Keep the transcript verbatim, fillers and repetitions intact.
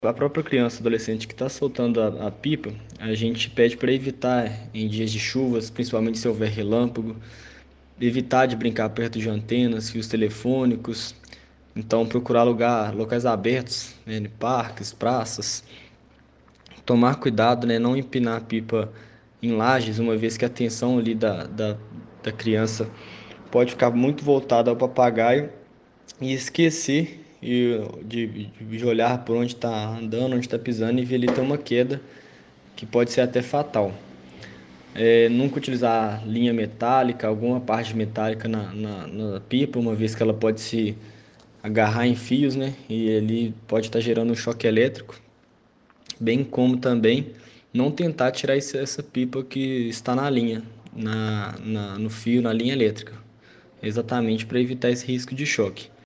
A própria criança, adolescente que está soltando a, a pipa, a gente pede para evitar em dias de chuvas, principalmente se houver relâmpago, evitar de brincar perto de antenas, fios telefônicos, então procurar lugar, locais abertos, né, em parques, praças, tomar cuidado, né, não empinar a pipa em lajes, uma vez que a atenção ali da, da, da criança pode ficar muito voltada ao papagaio e esquecer e de, de olhar por onde está andando, onde está pisando e ver ali ter uma queda que pode ser até fatal. É, nunca utilizar linha metálica, alguma parte metálica na, na, na pipa, uma vez que ela pode se agarrar em fios, né? E ele pode estar gerando um choque elétrico, bem como também não tentar tirar esse- essa pipa que está na linha, na, na, no fio, na linha elétrica, exatamente para evitar esse risco de choque.